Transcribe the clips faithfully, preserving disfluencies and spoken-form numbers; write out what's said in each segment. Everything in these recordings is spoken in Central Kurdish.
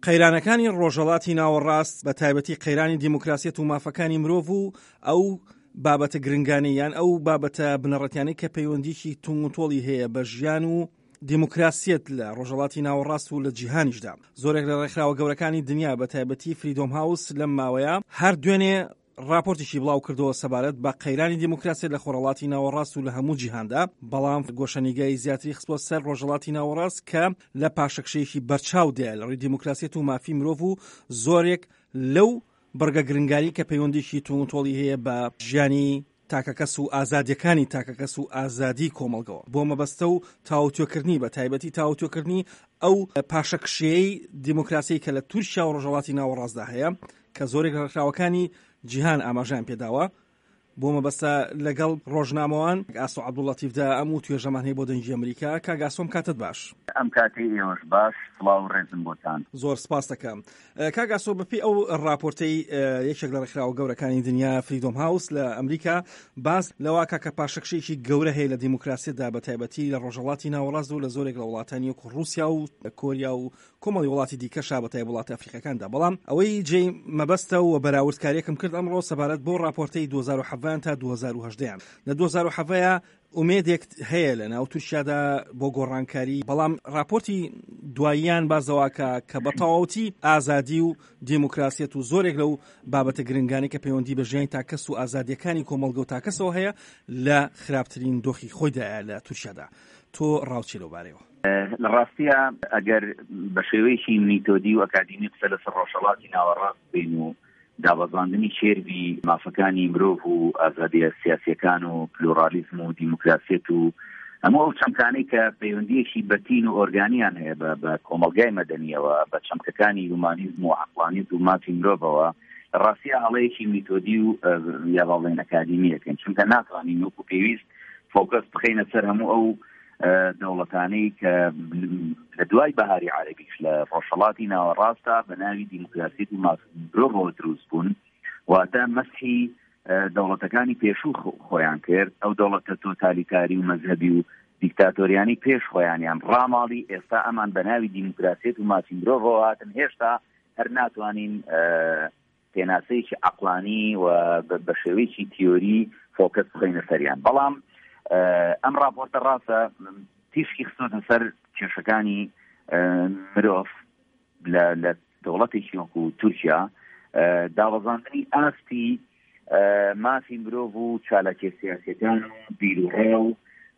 قەیرانەکانی ڕۆژهەڵاتی ناوەڕاست بە تایبەتی قەیرانی دیموکراسیەت و مافەکانی مرۆڤ و ئەو بابەتە گرنگانەیان ئەو بابەتە بنەڕەتیانەی کە پەیوەندیکی تونگوتۆڵی هەیە بە ژیان و دیموکراسیەت لە ڕۆژهەڵاتی ناوەڕاست و لە جیهانیشدا. زۆرێک لە ڕێکخراوە گەورەکانی دنیا بە تایبەتی فریدۆم هاوس لەم ماوەیە هەر دوێنێ راپۆرتێکی بڵاو کردەوە سەبارەت بە قەیرانی دیموکراسیەت لە خۆرهەڵاتی ناوەڕاست و لە هەموو جیهاندا، بەڵام گۆشەنیگای زیاتری خستووە سەر ڕۆژهەڵاتی ناوەڕاست کە لە پاشەکشەیەکی بەرچاودایە لە ڕێی دیموکراسیەت و مافی مرۆڤ و زۆرێک لەو بەرگە گرنگاری کە پەیوەندیشی تونگوتۆڵی هەیە بە ژیانی تاکەکەس و ئازادیەکانی تاکەکەس و ئازادی کۆمەڵگەوە بۆ مەبەستە و تاوتوێکردنی بە تایبەتی تاوتوێکردنی ئەو پاشەکشەیەی دیموکراسی کە لە تورکیا و ڕۆژهەڵاتی ناوەڕاستدا هەیە کە زۆرێک لە ڕێکخراوەکانی جیهان ئاماژیان پێداوە. بۆ مەبەستە لەگەڵ ڕۆژنامەوان ئاسۆ عەبدوڵڵەتیفدا ئەم و توێژەمان هەیە بۆ دەنگی ئەمریکا. کاگاسۆم کاتت باش. ئەم کاتی ئێوەش باش. سڵاو ڕێزم بۆتان. زۆر سپاس دەکەم. کاگاسۆ بەپێی ئەو ڕاپۆرتەی یەکێک لە ڕێکخراوە گەورەکانی دنیا فریدۆم هاوس لە ئەمریکا باس لەوا کە پاشەکشەیەکی گەورە هەیە لە دیموکراسیەتدا بە تایبەتی لە ڕۆژهەڵاتی ناوەڕاست و لە زۆرێک لە وڵاتانی وەکو رووسیا و کۆریا و کۆمەڵی وڵاتی دیکەشا بە تایبەتی وڵاتی ئەفریقیەکاندا. بەڵام ئەوەی جێی مەبەستە و بەراوردکاریەکەم کرد ئەمڕۆ سەبارەت بۆ ڕاپۆرتەی دوو هەزار و حەڤ تا دوو هەزار و هەژدە لە دوو هەزار و حەڤ ئومێدێک هەیە لە ناو تورکیادا بۆ گۆڕانکاری، بەڵام راپۆرتی دواییان بازەواکە کە بە تەواوەتی ئازادی و دیموکراسیەت و زۆرێک لەو بابەتە گرنگانی کە پەیوەندی بە ژیانی تاکەس و ئازادیەکانی کۆمەڵگە و تاکەسەوە هەیە لە خراپترین دۆخی خۆیدایە لە تورکیادا. تۆ ڕاوچی لەوبارەیەوە؟ لە ڕاستیە ئەگەر بە شێوەیەکی میتۆدی و ئەکادیمی قسە لەسەر ڕۆژهەڵاتی ناوەڕاست بین و دابەزاندنی شێروی مافەکانی مرۆڤ و ئازادیە سیاسیەکان و پلورالیزم و دیموکراسیەت و هەموو ئەو چەمکانەی کە پەیوەندیەکی بەتین و ئۆرگانیان هەیە بە کۆمەلگای مەدەنیەوە بە چەمکەکانی هومانیزم و عەقلانیزم و مافی مرۆڤەوە ڕاستیە هەڵەیەکی میتۆدی و یا بەڵێن ئەکادیمیەکەن، چونکە ناتوانین وەکو پێویست فۆکەس بخەینە سەر هەموو ئەو دەوڵەتانەی کە لە دوای بەهاری عەرەبیش لە ڕۆژهەڵاتی ناوەڕاستە بە ناوی دیموکراسیەت و مافی مرۆڤەوە دروست بوون، واتە مەسحی دەوڵەتەکانی پێشوو خۆیان کرد، ئەو دەوڵەتە تۆتالیتاری و مەذهبی و دیکتاتۆریانی پێش خۆیانیان ڕاماڵی. ئێستا ئەمان بە ناوی دیموکراسیەت و مافی مرۆڤەوە هاتن، هێشتا هەر ناتوانین پێناسەیەکی عەقلانی و بە شێوەیەکی تیۆری فۆکەس بخەینە سەریان. بەڵام ئەم راپۆرتە ڕاستە تیشکی خستۆتە سەر کێشەکانی مرۆڤ لە دەوڵەتێکی وەکو تورکیا، داوەزاندنی ئاستی مافی مرۆڤ و چالاکیە سیاسیەکان و بیرروڕێ و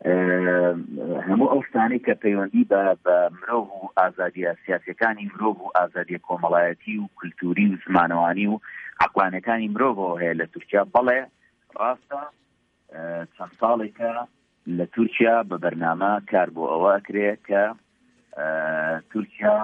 هەموو ئەو شتانەی کە پەیوەندی بە مرۆڤ و ئازادیە سیاسیەکانی مرۆڤ و ئازادیە کۆمەڵایەتی و کولتوری و زمانەوانی و عەقلانیەکانی مرۆڤەوە هەیە لە تورکیا. بەڵێ ڕاستە چەند ساڵێکە لە تورکیا بە بەرنامە کار بۆ ئەوە ئەکرێت کە تورکیا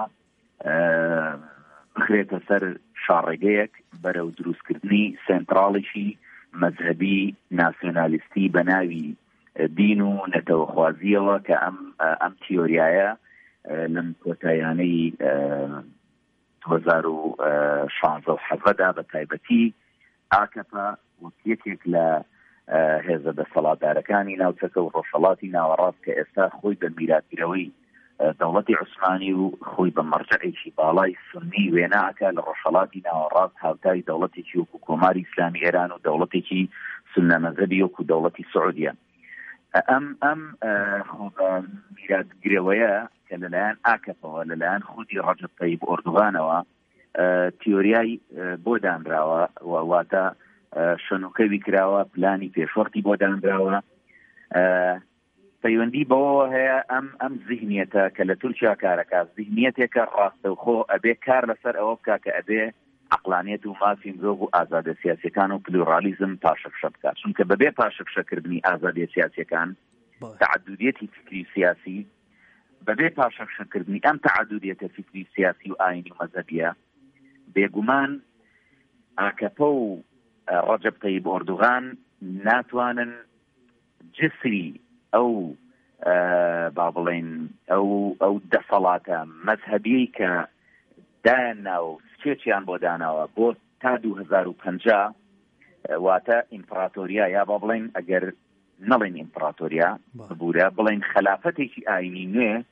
بخرێتە سەر شاڕێگەیەک بەرەو دروستکردنی سنتراڵێکی مەذهبی ناسیۆنالیستی بە ناوی دین و نەتەوەخوازیەوە کە ئەم ئەم تیۆریایە لەم کۆتایانەی دوو هەزار و شانزە و حەڤەدا بە تایبەتی ئاکەپە وەکیەکێک لە هێزە دەسەڵاتدارەکانی ناوچەکە و ڕۆژهەڵاتی ناوەڕاست کە ئێستا خۆی بە میراثگرەوەی دەوڵەتی عوسمانی و خۆی بە مەرجەعێکی باڵای سونی وێناکە لە ڕۆژهەڵاتی ناوەڕاست هاوتای دەوڵەتێکی وەکو کۆماری ئیسلامی ئێران و دەوڵەتێکی سونە مەذهبی وەکو دەوڵەتی سعودیە. ئەم ئەم خۆ بە میراثگرەوەیە کە لەلایەن ئاکەپەوە لەلایەن خودی ڕەجەب تەیب ئۆردوغانەوە تیۆریای بۆ دانراوە، واتە شنوکەوی کراوە، پلانی پێشوەرتی بۆ دانراوە. پەیوەندی بەوەوە هەیە ئەم ئەم ذهنیەتە کە لە تورکیا کارەکە ذهنیەتێکە ڕاستەوخۆ ئەبێ کار لەسەر ئەوە بکا کە ئەبێ عەقلانیەت و مافی مرۆڤ و ئازادە سیاسیەکان و پلورالیزم پاشەکشە بکات، چونکە بەبێ پاشەکشەکردنی ئازادیە سیاسیەکان تعددیەتی فکری سیاسی، بەبێ پاشەکشەکردنی ئەم تعددیەتە فکری سیاسی و ئاینی و مەذهبیە، بێگومان ئاکەپە و ڕەجەب تەیب ئۆردوغان ناتوانن جسری ئەو با بڵێن ئەو ئەو دەسەڵاتە مەذهبی کە دایانناوە سکێچیان بۆ داناوە بۆ تا دوو هەزار و پەنجا، واتە ئیمپراتۆریا یا با بڵێن ئەگەر نەڵێن ئیمپراتۆریا ببوورە بڵێن خەلافەتێکی ئاینی نوێ،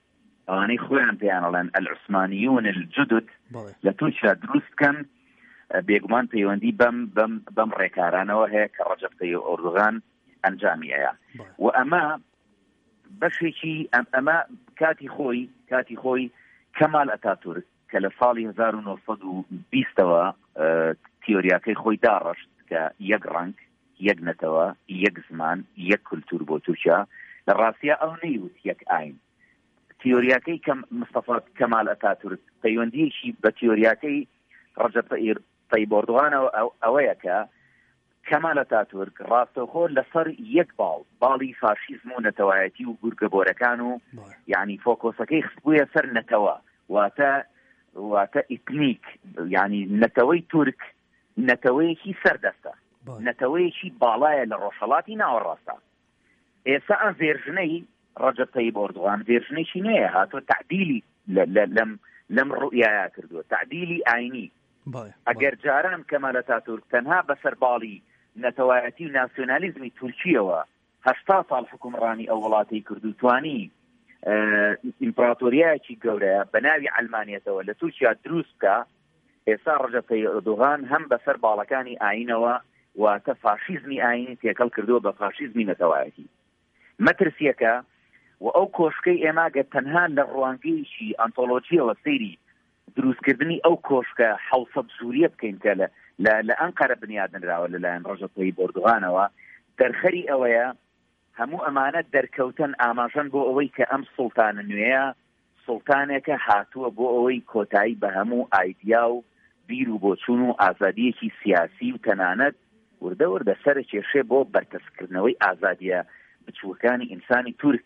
ئەوانەی خۆیان پێیانەڵێن العوسمانیون الجدد لە تورکیا دروستکەن بێگومان پەیوەندی بەم بەم بەم ڕێکارانەوە هەیە کە ڕەجەب تەیب ئۆردوغان ئەنجامیەیە و ئەمە بەشێکی ئەمە کاتی خۆی کاتی خۆی کەمال ئەتاتورک کە لە ساڵی هەزار و نۆسەد و بیستەوە تیۆریاکەی خۆی داڕشت کە یەک ڕەنگ یەک نەتەوە یەک زمان یەک کولتور بۆ تورکیا لە ڕاستیە ئەو نەیوت یەک ئاین تیۆریاکەی کەم مستەفا کەمال ئەتاتورک پەیوەندیەکی بە تیۆریاکەی ڕەجەب تەیب ئۆردوغانەوە ئەوەیە کە کەمال ئەتاتورک ڕاستەوخۆ لەسەر یەک باڵ باڵی فاشیزم و نەتەوایەتی و گورگەبۆرەکان و یعنی فۆکۆسەکەی خستبوویە سەر نەتەوە واتە واتە ئیتنیک یعنی نەتەوەی تورک نەتەوەیەکی سەردەستە نەتەوەیەکی باڵایە لە ڕۆژهەڵاتی ناوەڕاستە ئێستا ئەم ڤێرژنەی ڕەجەب تەیب ئۆردوغان ڤێرژنێکی نەیە هاتووە تعدیلی لەم لەم ڕوئیایا کردووە تعدیلی ئاینی ئەگەر جاران کەمال ئەتاتورک تەنها بەسەر باڵی نەتەوایەتی و ناسیۆنالیزمی تورکیەوە هەشتا ساڵ حکومڕانی ئەو وڵاتی کردو توانی ئیمپراتۆریایەکی گەورەیە بە ناوی ئەلمانیەتەوە لە تورکیا دروست بکە ئێستا ڕەجەب تەیب ئۆردوغان هەم بەسەر باڵەکانی ئاینەوە واتە فاشیزمی ئاینی تێکەڵ کردووە بە فاشیزمی نەتەوایەتی مەترسیەکە و ئەو کۆشکەی ئێماگە تەنها لە ڕوانگەیەکی ئەنتۆلۆجیەوە سەیری دروستکردنی ئەو کۆشکە حەوسەد ژووریە بکەین کە لە ئەنقەرە بنیادنراوە لەلایەن ڕەجەب تەیب ئۆردوغانەوە دەرخەری ئەوەیە هەموو ئەمانە دەرکەوتن ئاماژەن بۆ ئەوەی کە ئەم سوڵتانە نوێیە سوڵتانێکە هاتووە بۆ ئەوەی کۆتایی بە هەموو ئایدیا و بیر و بۆچوون و ئازادیەکی سیاسی و تەنانەت وردە وردە سەر کێشێ بۆ بەرتەسکردنەوەی ئازادیە بچووەکانی ئینسانی تورک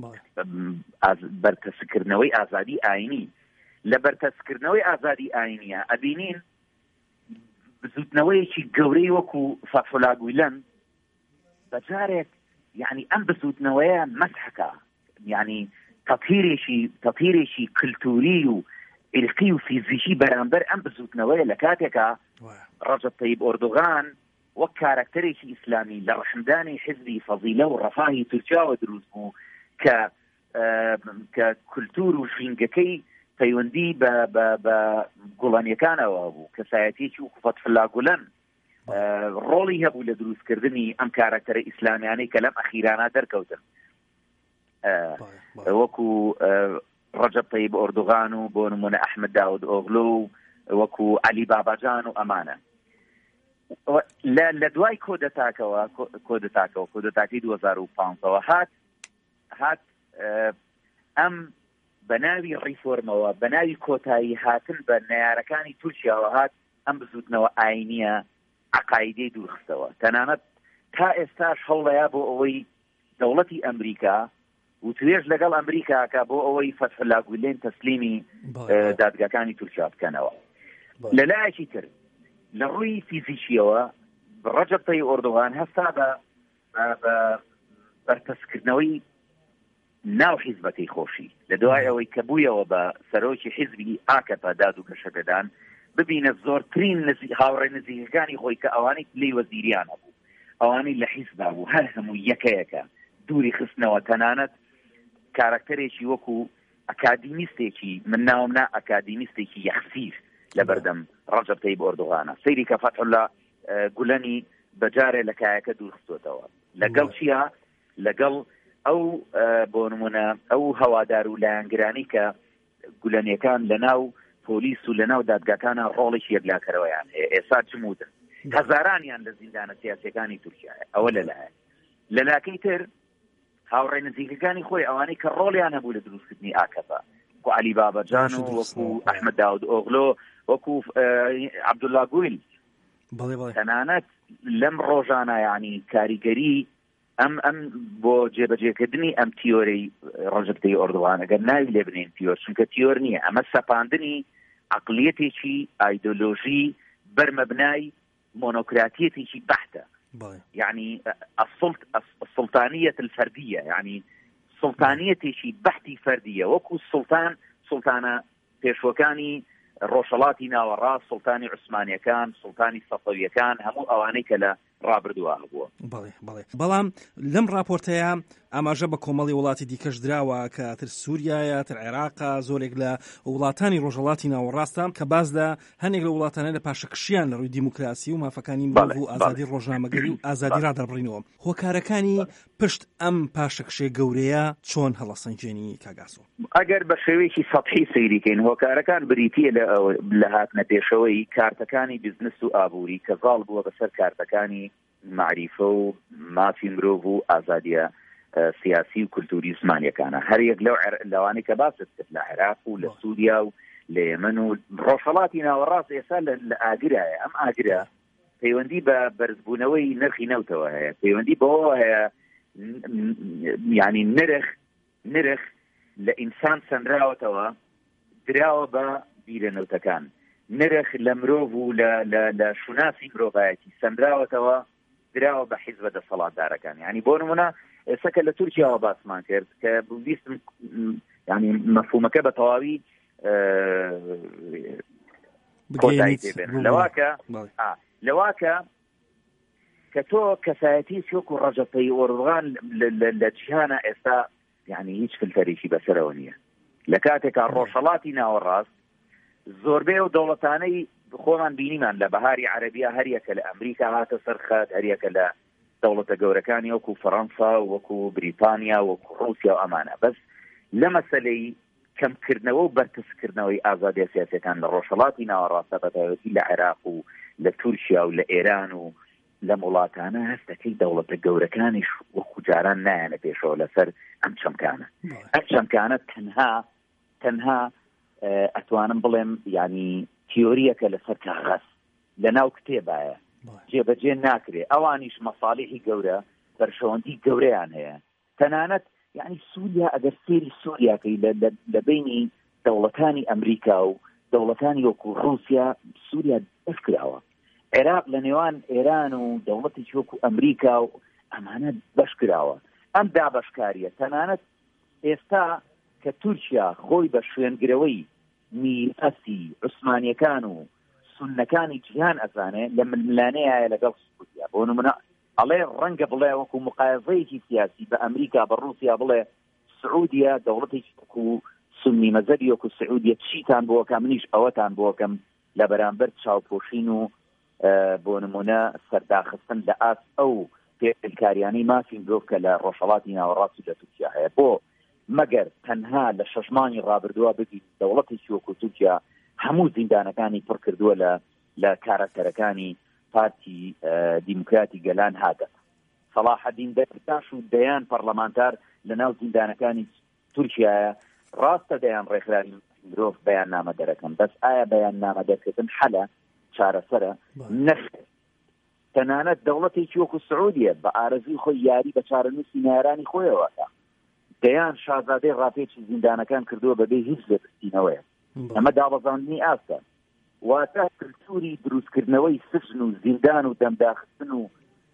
بەرتەسکردنەوەی ئازادی ئاینی لە بەرتەسکردنەوەی ئازادی ئاینیە ئەبینین بزوتنەوەیەکی گەورەی وەکو فەتحولا گویلەن بەجارێک یعنی ئەم بزوتنەوەیە مەسحەکە یعنی تەطهیرێکی تەطهیرێکی کلتوری و عرقی و فیزیکی بەرامبەر ئەم بزوتنەوەیە لە کاتێکە ڕەجەب تەیب ئۆردوغان وەک کارکتەرێکی ئیسلامی لە ڕەحمدانی حزبی فەزیلە و ڕەفاهی تورکیاوە دروست بوو کە کە کولتور و ژینگەکەی پەیوەندی بە گوڵانیەکانەوە بوو کەسایەتێکی وەکو فەتحولا گولەن ڕۆڵی هەبوو لە دروستکردنی ئەم کارکتەرە ئیسلامیانەی کە لەم ئەخیرانە دەرکەوتن وەکو ڕەجەب تەیب ئۆردوغان و بۆ نمونە ئەحمەد داود ئۆغلو وەکو عەلی باباجان و ئەمانە لە دوای کۆدەتاکەوە کۆدەتاکەوە کۆدەتاکەی دوو هەزار و پانزەوە هات هات ئەم بە ناوی ڕیفۆرمەوە بە ناوی کۆتایی هاتن بە نەیارەکانی تورکیاوە هات ئەم بزوتنەوە ئاینیە عەقایدەی دوورخستەوە تەنانەت تا ئێستاش هەوڵەیە بۆ ئەوەی دەوڵەتی ئەمریکا و توێژ لەگەڵ ئەمریکاکە بۆ ئەوەی فەتحولا گولێن تەسلیمی دادگاکانی تورکیا بکەنەوە لەلایەکی تر لە ڕووی فیزیکیەوە ڕەجەب تەیب ئۆردوغان هەستا بە بەرتەسکردنەوەی ناو حیزبەکەی خۆشی لە دوای ئەوەی کە بوویەوە بە سەرۆکی حیزبی ئاکەپا داد و گەشەدەدان ببینە زۆرترین هاوڕێ نزیکەکانی خۆی کە ئەوانەی لێی وەزیریانە بوو ئەوانەی لە حیزبا بوو هەر هەموو یەکەیەکە دووری خستنەوە تەنانەت کارکتەرێکی وەکو ئەکادیمیستێکی من ناوم نا ئەکادیمیستێکی یەخسیر لە بەردەم ڕەجەب تەیب ئۆردوغانە سەیری کە فەتحولا گولەنی بەجارێ لە کایەکە دوورخستوتەوە لەگەڵ چیە لەگەڵ ئەو بۆ نمونە ئەو هەوادار و لایەنگرانی کە گولەنیەکان لە ناو پۆلیس و لە ناو دادگاکانە ڕۆڵێکی یەکلاکەرەوەیان ئێستا چمودن هەزارانیان لە زیندانە سیاسیەکانی تورکیایە ئەوە لەلایەن لەلاکەی تر هاوڕێ نزیکەکانی خۆی ئەوانەی کە ڕۆڵیان هەبوو لە دروستکردنی ئاکەپا وەکو عەلی باباجان و وەکو ئەحمەد داود ئۆغلۆ وەکو عەبدوڵڵا گویل تەنانەت لەم ڕۆژانە یعنی کاریگەری ئەم ئەم بۆ جێبەجێکردنی ئەم تیۆرەی ڕەجەب تەیب ئۆردوغان ئەگەر ناوی لێ بنێن تیۆر چونکە تیۆر نییە ئەمە سەپاندنی عەقڵیەتێکی ئایدۆلۆژی بەرمەبنای مۆنۆکراتیەتێکی بەحتە يعني السلط السلطانية الفردية يعني سلطانيتي بحثي فردية وكو السلطان سلطانة پێشوەکانی ڕۆژهەڵاتی ناوەڕاست سڵتانی عوسمانیەکان سڵتانی سەفەویەکان هەموو ئەوانەی کە لە ڕابردووە هەبووە. بەڵێ بەڵێ بەڵام لەم راپۆرتەیە ئاماژە بە کۆمەڵی وڵاتی دیکەش دراوە کە تر سووریایە، تر عێراقا، زۆرێک لە وڵاتانی ڕۆژهەڵاتی ناوەڕاستە کە باز لە هەندێک لە وڵاتانە لە پاشەکشیان لە ڕووی دیموکراسی و مافەکانی مرۆڤ و ئازادی ڕۆژنامەگەری و ئازادی ڕادەبڕینەوە. هۆکارەکانی پشت ئەم پاشەکشێ گەورەیە چۆن هەڵەسەنجێنی کاگاسۆ؟ ئەگەر بە شێوەیەکی سەطحی سەیریکەین هۆکارەکان بریتیە لە هاتنە پێشەوەی کارتەکانی بیزنس و ئابووری کە زاڵ بووە بەسەر کارتەکانی معریفە و مافی مرۆڤ و ئازادیە سیاسی و کولتوری زمانیەکانە. هەر یەک لەو لەوانەی کە باست کرد لە عێراق و لە سووریا و لە یەمەن و ڕۆژهەڵاتی ناوەڕاست ئێستا لە ئاگرایە. ئەم ئاگرە پەیوەندی بە بەرزبوونەوەی نرخی نەوتەوە هەیە، پەیوەندی بەوە هەیە یعنی نرخ نرخ لە ئینسان سەنراوەتەوە دراوە بە بیرەنەوتەکان، نرخ لە مرۆڤ و لە شوناسی مرۆڤایەتی سەنراوەتەوە دراوە بە حیزبە دەسەڵاتدارەکان. یعنی بۆ نمونە ئێستا کە لە تورکیاوە باسمان کرد کە بیستم یعنی مەفهومەکە بە تەواوی لەواکە لەواکە کە تۆ کەسایەتی سۆک و ڕەجەپەی ئۆرۆغان لە جیهانە ئێستا یعنی هیچ فلتەرێکی بەسەرەوە نییە. لە کاتێکا ڕۆژهەڵاتی ناوەڕاست زۆربەی و دەوڵەتانەی خۆمان بینیمان لە بەهاری عەرەبیە هەریەکە لە ئەمریکا هاتە سەرخەت، هەریەکە لە دەوڵەتە گەورەکانی وەکو فەڕەنسا وەکو بریتانیا وەکو ڕوسیا و ئەمانە. بەس لە مەسەلەی کەمکردنەوە و بەرپرسکردنەوەی ئازادیە سیاسیەکان لە ڕۆژهەڵاتی ناوەڕاستە بەتایبەتی لە عێراق و لە تورکیا و لە ئێران و لەم وڵاتانە هەستەکەی دەوڵەتە گەورەکانیش وەکو جاران نایەنە پێشەوە لەسەر ئەم چەمکانە. ئەم چەمکانە تەنها تەنها ئەتوانم بڵێم ینی تیۆریەکە لەسەر کاغەز لە ناو کتێبایە جێبەجێ ناکرێ. ئەوانیش مەساڵحی گەورە بەرشەوەندی گەورەیان هەیە. تەنانەت یعنی سووریا ئەگەر سێری سووریاکەی لە بینی دەوڵەتانی ئەمریکا و دەوڵەتانی وەکو ڕوسیا سووریا دەست کراوە. عێراق لە نێوان ئێران و دەوڵەتی وەکو ئەمریکا و ئەمانە بەش کراوە. ئەم دابەشکاریە تەنانەت ئێستا کە تورکیا خۆی بە شوێنگرەوەی میراسی عوسمانیەکان و سونەکانی جیهان ئەزانێ لە ململانەیە لەگەڵ سووریا. بۆ نمونە ئەڵێ ڕەنگە بڵێ وەکو مقایزەیەکی سیاسی بە ئەمریکا بە ڕوسیا بڵێ سعودیا دەوڵەتێکی وەکو سنی مەزەبی وەکو سعودیا چیتان بۆکە منیش ئەوەتان بۆکەم لە بەرامبەر چاوپۆشین و بۆ نمونە سەرداخستن لە ئاس ئەو پێکاریانەی مافی مرۆڤ کە لە ڕۆژهەڵاتی ناوەڕاستی لە تورکیا هەیە. بۆ مەگەر تەنها لە شەژمانی ڕابردووە بگیت دەوڵەتێکی وەکو تورکیا هەموو زیندانەکانی پڕ کردووە لە لە کارەکەرەکانی پارتی دیموکراتی گەلان هاتە. سەلاحەدین دەرکاش و دەیان پەرلەمانتار لە ناو زیندانەکانی تورکیایە ڕاستە دەیان ڕێکخراوی مرۆڤ بەیان نامە دەرەکەن. بەس ئایا بەیان نامە دەرکردن حەلە چارەسەرە؟ نەخێر. تەنانەت دەوڵەتێکی وەکو سعودیە بە ئارەزوی خۆی یاری بە چارەنووسی نارانی خۆیەوەکە دەیان شازادەی ڕاپێکی زیندانەکان کردووە بەبێ هیچ لێپرسینەوەیە. ئەمە داوەزاندنی ئاستە واتە کلتوری دروستکردنەوەی سجن و زیندان و دەمداخستن و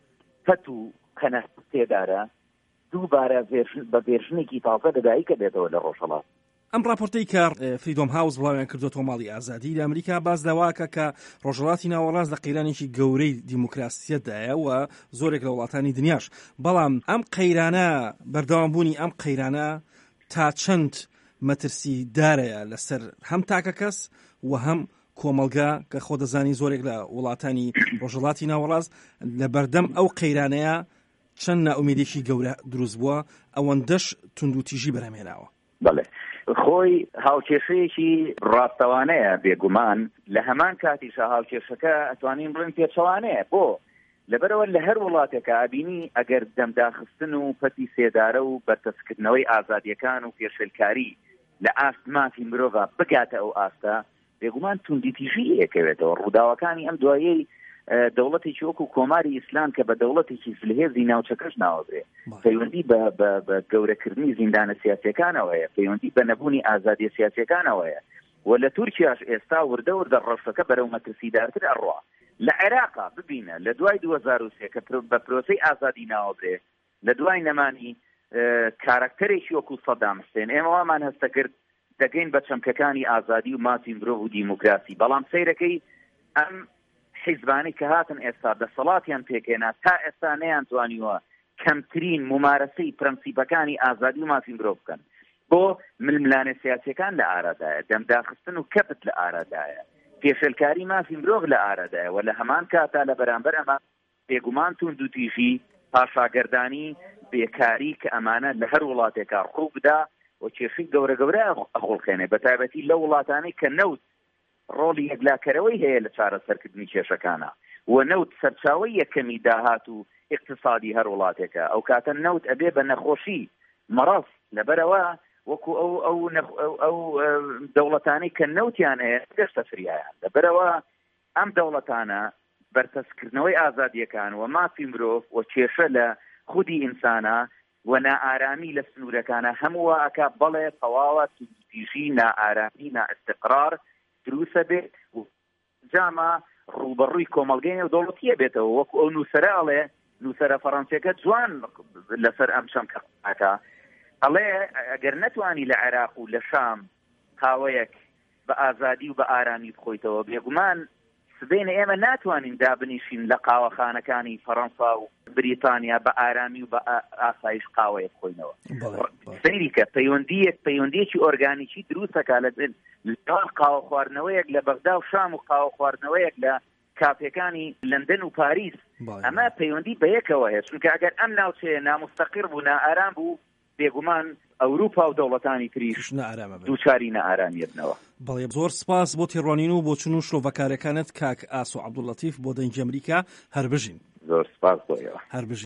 پەت و کەنەست تێدارە دووبارە بە بێژنێکی تازە دەدایکە بێتەوە لە ڕۆژهەڵات. ئەم راپۆرتەی کە فریدۆم هاوس بڵاویان کردوتە ماڵی ئازادی لە ئەمریکا باز داواکە کە ڕۆژهەڵاتی ناوەڕاست لە قەیرانێکی گەورەی دیموکراسیەتدایە و زۆرێک لە وڵاتانی دنیاش. بەڵام ئەم قەیرانە بەردەوامبوونی ئەم قەیرانە تا چەند مەترسی دارەیە لەسەر هەم تاکە کەس و هەم کۆمەلگا کە خۆ دەزانی زۆرێک لە وڵاتانی ڕۆژهەڵاتی ناوەڕاست لە بەردەم ئەو قەیرانەیە چەند نائومێدێکی گەورە دروست بووە ئەوەندەش توندوتیژی بەرهەمهێناوە. بەڵێ خۆی هاوکێشەیەکی ڕاستەوانەیە بێگومان لە هەمان کاتیشە هاوکێشەکە ئەتوانین بڵێن پێچەوانەیە. بۆ لەبەرەوە لە هەر وڵاتێکە ئابینی ئەگەر دەمداخستن و پەتی سێدارە و بەرپرسکردنەوەی ئازادیەکان و پێشێلکاری لە ئاست مافی مرۆڤ بگاتە ئەو ئاستە بێگومان توندیتیژی ئەکەوێتەوە. ڕووداوەکانی ئەم دوایەی دەوڵەتێکی وەکو کۆماری ئیسلام کە بە دەوڵەتێکی زلهێزی ناوچەکەش ناوەبرێ پەیوەندی بە گەورەکردنی زیندانە سیاسیەکانەوەیە، پەیوەندی بە نەبوونی ئازادیە سیاسیەکانەوەیە. و لە تورکیاش ئێستا وردە وردە ڕەشەکە بەرەو مەترسیدارتر ئەڕوا. لە عێراقا ببینە لە دوای دوو هەزار و سێ کە بە پرۆسەی ئازادی ناوەبرێ لە دوای نەمانی کارکتەرێکی وەکو سەدام حوسێن ئێمە وامان هەستە کرد دەگەین بە چەمکەکانی ئازادی و مافی مرۆڤ و دیموکراسی. بەڵام سەیرەکەی ئەم حیزبانی کە هاتن ئێستا دەسەڵاتیان پێکێنا تا ئێستا نەیانتوانیوە کەمترین ممارەسەی پرەنسیپەکانی ئازادی و مافی مرۆڤ بکەن بۆ ململانە سیاسیەکان لە ئارادایە، دەمداخستن و کەپت لە ئارادایە، پێشێلکاری مافی مرۆڤ لە ئارادایە و لە هەمان کاتا لە بەرامبەر ئەمە بێگومان توند و تیژی پاشاگەردانی بێکاری کە ئەمانە لە هەر وڵاتێکا ڕوو بدا و کێشەی گەورە گەورە ئەخۆڵخێنێ بە تایبەتی لە وڵاتانەی کە نەوت ڕۆڵی یەکلاکەرەوەی هەیە لە چارەسەرکردنی کێشەکانە و نەوت سەرچاوی یەکەمی داهات و اقتصادی هەر وڵاتێکە، ئەو کاتە نەوت ئەبێ بە نەخۆشی مەڕەف لەبەرەوە وەکو ئەو ئەو ئەو دەوڵەتانەی کە نەوتیان هەیە گەشتە فریایان لەبەرەوە ئەم دەوڵەتانە بەرپرسکردنەوەی ئازادیەکان و مافی مرۆڤ و کێشە لە خودی ئینسانە و نائارامی لە سنوورەکانە هەموو ئەکا بەڵێ تەواوە توندتیژی نائارامی نائستقرار دروسە بێت و جامە ڕوبەڕووی کۆمەڵگەی و دەوڵەتیە بێتەوە وەکو ئەو نووسەرە ئەڵێ نووسەرە فەڕەنسیەکە جوان لەسەر ئەم شەمکەکە ئەڵێ ئەگەر نەتوانی لە عێراق و لە شام قاوەیەک بە ئازادی و بە ئارامی بخۆیتەوە بێگومان سبەینە ئێمە ناتوانین دابنیشین لە قاوەخانەکانی فەڕەنسا و بریتانیا بە ئارامی و بە ئاسایش قاوەیە بخۆینەوە. سەیریکە پەیوەندیەک پەیوەندیەکی ئۆرگانیکی دروستەکە لە لەگەڵ قاوە خواردنەوەیەک لە بەغدا و شام و قاوە خواردنەوەیەک لە کافێکانی لەندەن و پاریس ئەمە پەیوەندی بەیەکەوە هەیە چونکە ئەگەر ئەم ناوچەیە نامستەقر بوو نائارام بوو بێگومان ئەوروپا و دەوڵەتانی تریش دووچاری نائارامیە بنەوە. بەڵێ زۆر سپاس بۆ تێڕوانین و بۆ چون و شۆڤەکارەکانت کاک ئاسۆ عەبدوڵەتیف بۆ دەنگی ئەمریکا هەر بژین. زۆر سپاس بۆیەوە. هەر بژین.